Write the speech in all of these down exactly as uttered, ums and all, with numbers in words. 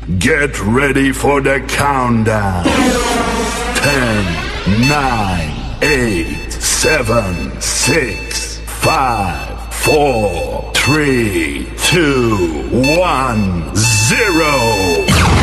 Get ready for the countdown. ten, nine, eight, seven, six, five, four, three, two, one, zero.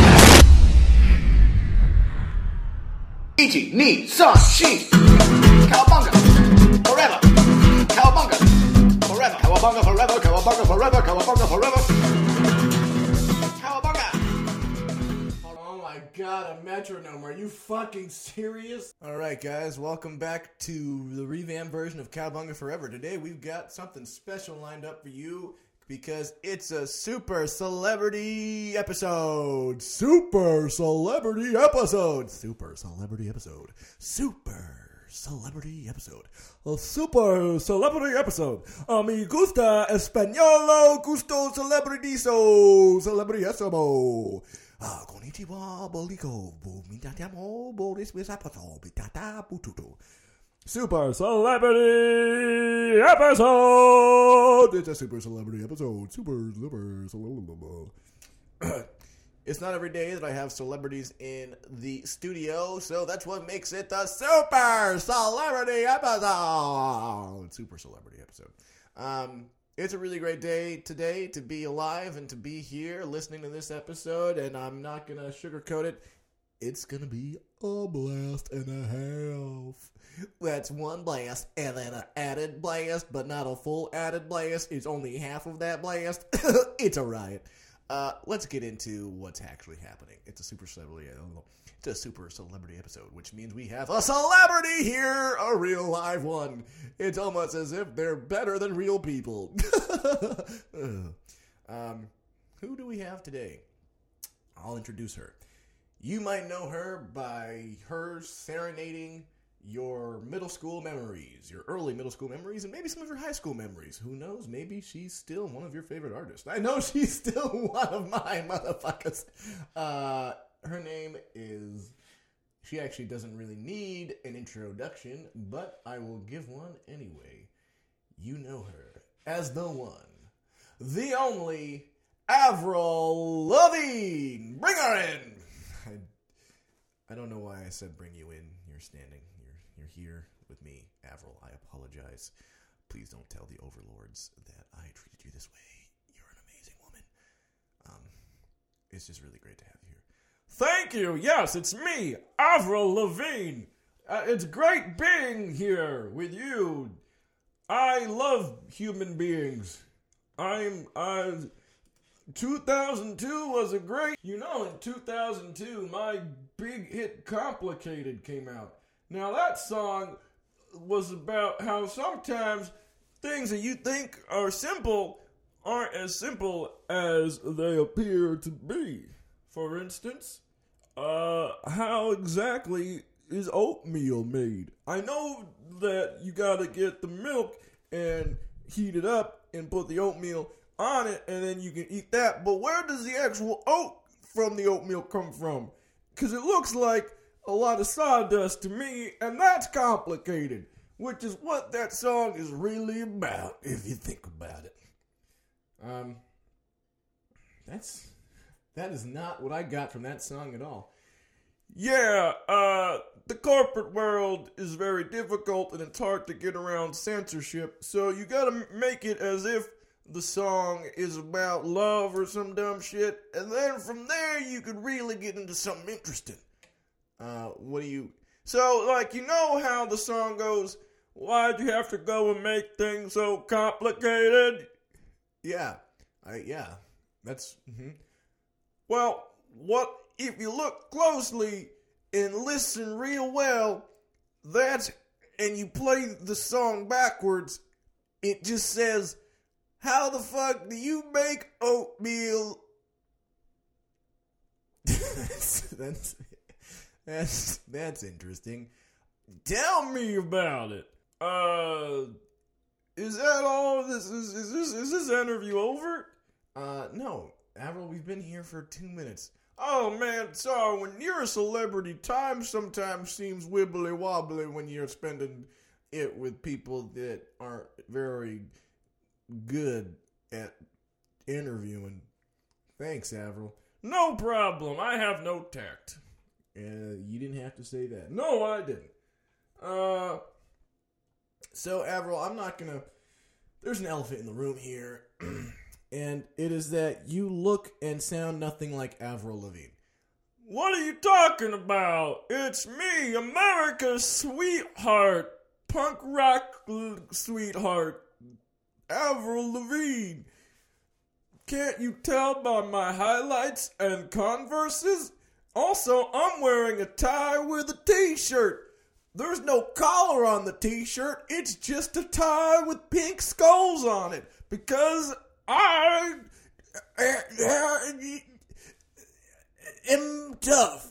一起逆上戏 Cowabunga forever Cowabunga forever Cowabunga forever Cowabunga forever Cowabunga forever Cowabunga. Oh my god, a metronome. Are you fucking serious? Alright guys, welcome back to the revamped version of Cowabunga Forever. Today we've got something special lined up for you because it's a super celebrity episode. Super celebrity episode. Super celebrity episode. Super celebrity episode. A super celebrity episode. A mi gusta españolo gusto celebridizo. Celebridiesimo. Ah, konnichiwa, boliko. Bumitatiamo, boris wisapato. Bitata bututo. Super celebrity episode. It's a super celebrity episode. Super, super, celebrity. It's not every day that I have celebrities in the studio, so that's what makes it the super celebrity episode. Super celebrity episode. Um, it's a really great day today to be alive and to be here listening to this episode, and I'm not going to sugarcoat it. It's going to be a blast and a half. That's one blast and then an added blast, but not a full added blast. It's only half of that blast. It's a riot. Uh, let's get into what's actually happening. It's a super celebrity. It's a super celebrity episode, which means we have a celebrity here, a real live one. It's almost as if they're better than real people. um, who do we have today? I'll introduce her. You might know her by her serenading your middle school memories, your early middle school memories, and maybe some of your high school memories. Who knows? Maybe she's still one of your favorite artists. I know she's still one of mine, motherfuckers. Uh, her name is... She actually doesn't really need an introduction, but I will give one anyway. You know her as the one, the only, Avril Lavigne. Bring her in! I, I don't know why I said bring you in. You're standing. You're here with me, Avril. I apologize. Please don't tell the overlords that I treated you this way. You're an amazing woman. Um, it's just really great to have you here. Thank you. Yes, it's me, Avril Lavigne. Uh, it's great being here with you. I love human beings. I'm, uh, two thousand two was a great, you know, in two thousand two, my big hit Complicated came out. Now, that song was about how sometimes things that you think are simple aren't as simple as they appear to be. For instance, uh, how exactly is oatmeal made? I know that you gotta get the milk and heat it up and put the oatmeal on it, and then you can eat that. But where does the actual oat from the oatmeal come from? Because it looks like a lot of sawdust to me, and that's complicated, which is what that song is really about, if you think about it. Um, that's, that is not what I got from that song at all. Yeah, uh, the corporate world is very difficult, and it's hard to get around censorship, so you gotta make it as if the song is about love or some dumb shit, and then from there you could really get into something interesting. Uh, what do you... So, like, you know how the song goes, why'd you have to go and make things so complicated? Yeah. I, yeah. That's... Mm-hmm. Well, what... If you look closely and listen real well, that's... And you play the song backwards, it just says, how the fuck do you make oatmeal? that's... that's That's that's interesting. Tell me about it. Uh, is that all? This is is this is this interview over? Uh, no, Avril. We've been here for two minutes. Oh man, so when you're a celebrity, time sometimes seems wibbly wobbly when you're spending it with people that aren't very good at interviewing. Thanks, Avril. No problem. I have no tact. Uh, you didn't have to say that. No, I didn't. Uh, so, Avril, I'm not going to... There's an elephant in the room here. And it is that you look and sound nothing like Avril Lavigne. What are you talking about? It's me, America's sweetheart. Punk rock sweetheart. Avril Lavigne. Can't you tell by my highlights and Converses? Also, I'm wearing a tie with a t-shirt. There's no collar on the t-shirt. It's just a tie with pink skulls on it. Because I am tough.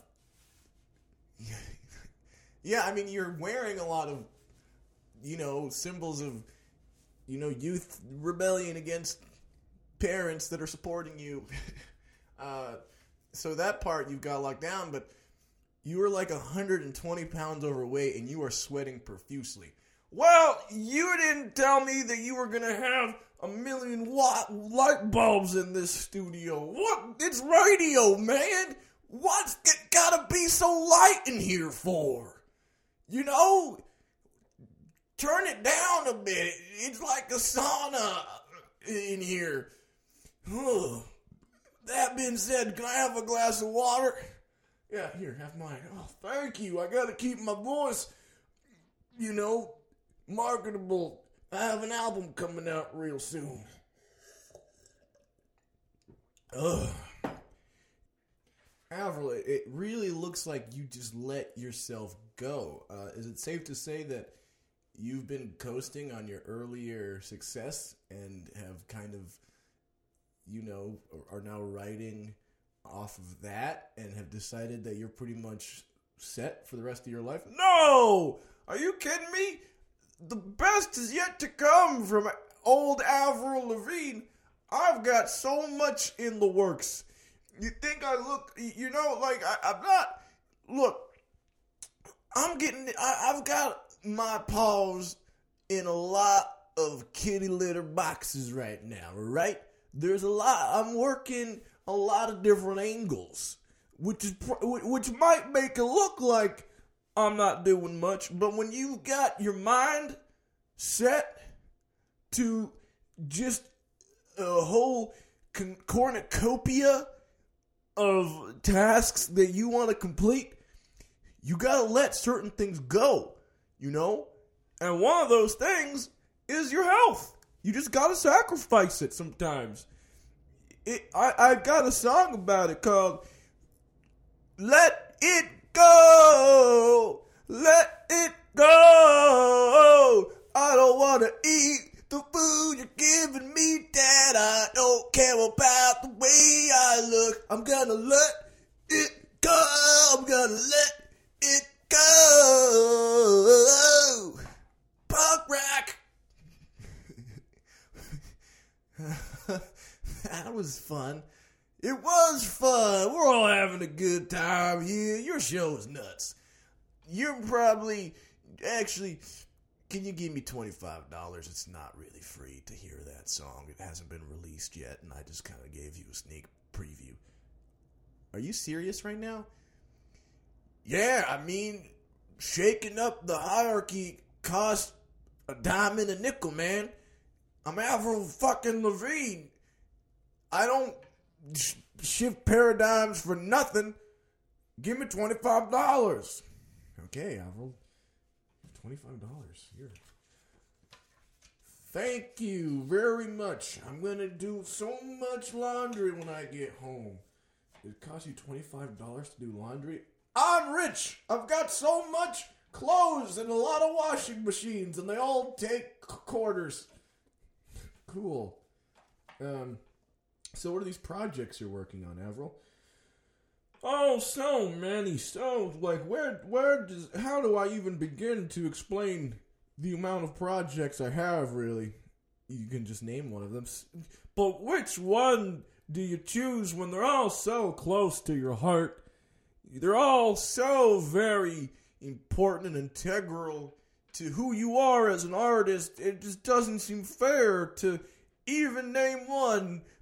Yeah, I mean, you're wearing a lot of, you know, symbols of, you know, youth rebellion against parents that are supporting you. uh, so that part you've got locked down, but you were like one hundred twenty pounds overweight and you are sweating profusely. Well, you didn't tell me that you were going to have a million watt light bulbs in this studio. What? It's radio, man. What's it gotta be so light in here for? You know? Turn it down a bit. It's like a sauna in here. Ugh. That being said, can I have a glass of water? Yeah, here, have mine. Oh, thank you. I gotta keep my voice, you know, marketable. I have an album coming out real soon. Ugh. Avril, it really looks like you just let yourself go. Uh, is it safe to say that you've been coasting on your earlier success and have kind of, you know, are now writing off of that and have decided that you're pretty much set for the rest of your life? No! Are you kidding me? The best is yet to come from old Avril Lavigne. I've got so much in the works. You think I look, you know, like I, I'm not, look, I'm getting, I, I've got my paws in a lot of kitty litter boxes right now, right? There's a lot, I'm working a lot of different angles, which is, which might make it look like I'm not doing much, but when you've got your mind set to just a whole con- cornucopia of tasks that you want to complete, you gotta let certain things go, you know? And one of those things is your health. You just gotta sacrifice it sometimes. It, I, I've got a song about it called Let It Go! Let it go! I don't want to eat the food you're giving me, Dad. I don't care about the way I look. I'm gonna let it go. I'm gonna let it go. Punk rock. That was fun. It was fun. We're all having a good time here. Your show is nuts. You're probably, actually, can you give me twenty-five dollars? It's not really free to hear that song. It hasn't been released yet, and I just kind of gave you a sneak preview. Are you serious right now? Yeah, I mean, shaking up the hierarchy costs a dime and a nickel, man. I'm Avril fucking Lavigne. I don't sh- shift paradigms for nothing. Give me twenty-five dollars. Okay, Avril. twenty-five dollars. Here. Thank you very much. I'm going to do so much laundry when I get home. It costs you twenty-five dollars to do laundry? I'm rich. I've got so much clothes and a lot of washing machines, and they all take quarters. Cool. Um, so what are these projects you're working on, Avril? Oh, so many. So, like, where, where does, how do I even begin to explain the amount of projects I have, really? You can just name one of them. But which one do you choose when they're all so close to your heart? They're all so very important and integral to who you are as an artist. It just doesn't seem fair to even name one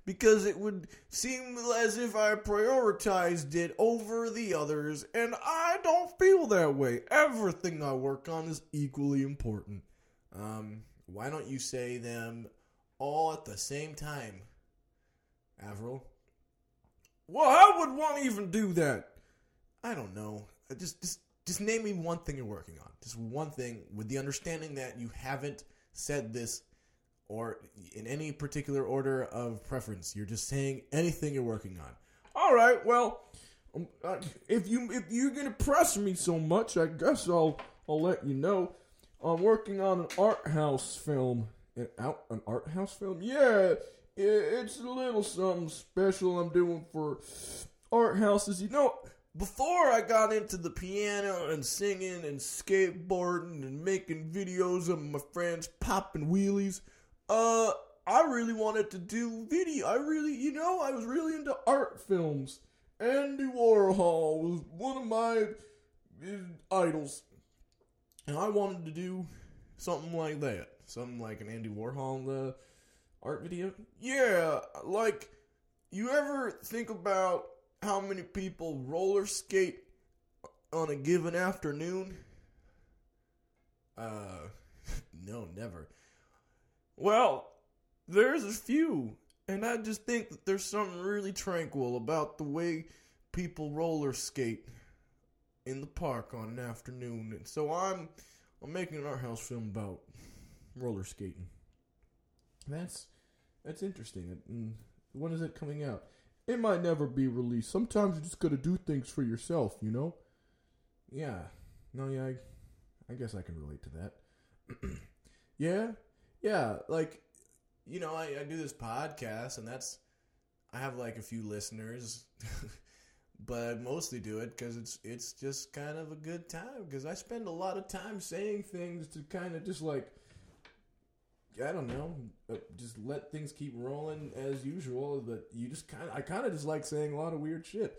because it would seem as if I prioritized it over the others, and I don't feel that way. Everything I work on is equally important. Um, why don't you say them all at the same time, Avril? Well, how would one even do that? I don't know. Just, just, just name me one thing you're working on. Just one thing, with the understanding that you haven't said this or in any particular order of preference. You're just saying anything you're working on. All right. Well, um, uh, if you if you're gonna press me so much, I guess I'll I'll let you know. I'm working on an art house film. An out an art house film? Yeah, it, it's a little something special I'm doing for art houses. You know, before I got into the piano and singing and skateboarding and making videos of my friends popping wheelies, uh, I really wanted to do video. I really, you know, I was really into art films. Andy Warhol was one of my uh, idols. And I wanted to do something like that. Something like an Andy Warhol uh, art video. Yeah, like, you ever think about how many people roller skate on a given afternoon? Uh, no, never. Well, there's a few. And I just think that there's something really tranquil about the way people roller skate in the park on an afternoon. And so I'm I'm making an art house film about roller skating. That's that's interesting. And when is it coming out? It might never be released. Sometimes you just gotta do things for yourself, you know? Yeah. No, yeah, I, I guess I can relate to that. yeah? Yeah, like, you know, I, I do this podcast, and that's, I have like a few listeners, but I mostly do it because it's it's just kind of a good time, because I spend a lot of time saying things to kind of just like, I don't know, uh, just let things keep rolling as usual. But you just kind of, I kind of just like saying a lot of weird shit.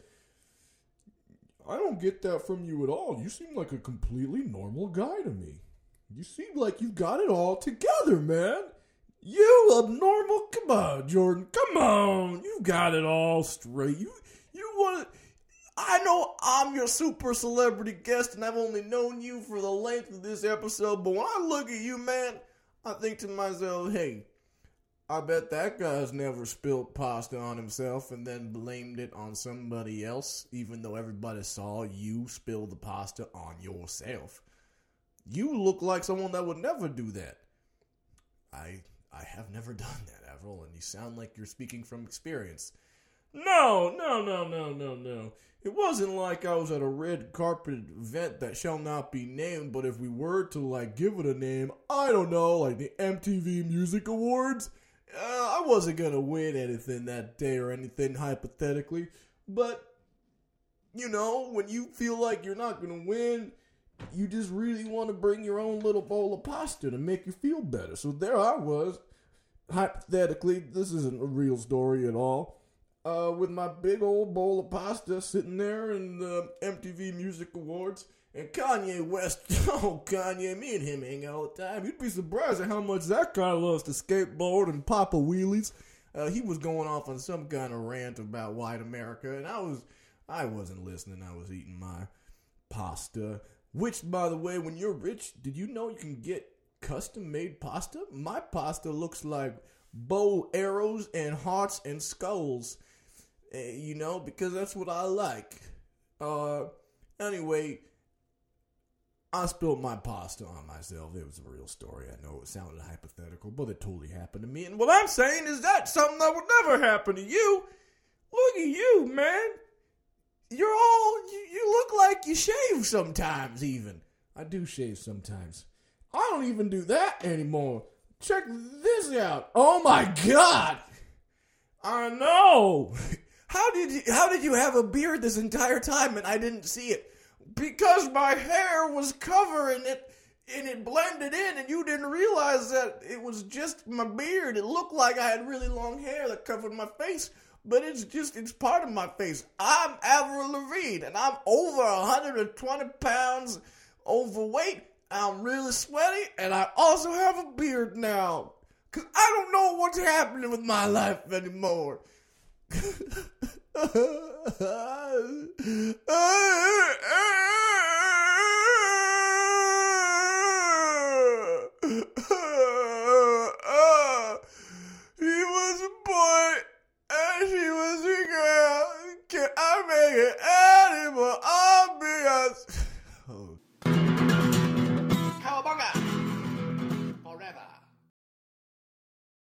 I don't get that from you at all. You seem like a completely normal guy to me. You seem like you've got it all together, man. You abnormal, come on, Jordan, come on. You got it all straight. You, you want to, I know I'm your super celebrity guest, and I've only known you for the length of this episode, but when I look at you, man, I think to myself, hey, I bet that guy's never spilled pasta on himself and then blamed it on somebody else, even though everybody saw you spill the pasta on yourself. You look like someone that would never do that. I I have never done that, Avril, and you sound like you're speaking from experience. No, no, no, no, no, no. It wasn't like I was at a red carpet event that shall not be named, but if we were to, like, give it a name, I don't know, like the M T V Music Awards, uh, I wasn't gonna win anything that day or anything, hypothetically, but, you know, when you feel like you're not gonna win, you just really want to bring your own little bowl of pasta to make you feel better. So there I was, hypothetically, this isn't a real story at all, Uh, with my big old bowl of pasta sitting there in the M T V Music Awards. And Kanye West, oh, Kanye, me and him hang out all the time. You'd be surprised at how much that guy loves to skateboard and pop a wheelies. Uh, he was going off on some kind of rant about white America, and I, was, I wasn't listening. I was eating my pasta. Which, by the way, when you're rich, did you know you can get custom-made pasta? My pasta looks like bow arrows and hearts and skulls. You know, because that's what I like. Uh, anyway, I spilled my pasta on myself. It was a real story. I know it sounded hypothetical, but it totally happened to me. And what I'm saying is that something that would never happen to you. Look at you, man. You're all, you, you look like you shave sometimes even. I do shave sometimes. I don't even do that anymore. Check this out. Oh my God. I know. How did you, how did you have a beard this entire time and I didn't see it? Because my hair was covering it and it blended in and you didn't realize that it was just my beard. It looked like I had really long hair that covered my face, but it's just, it's part of my face. I'm Avril Lavigne and I'm over one hundred twenty pounds overweight. I'm really sweaty and I also have a beard now. Cause I don't know what's happening with my life anymore. He was a boy and she was a girl. Can I make it any more obvious? Oh.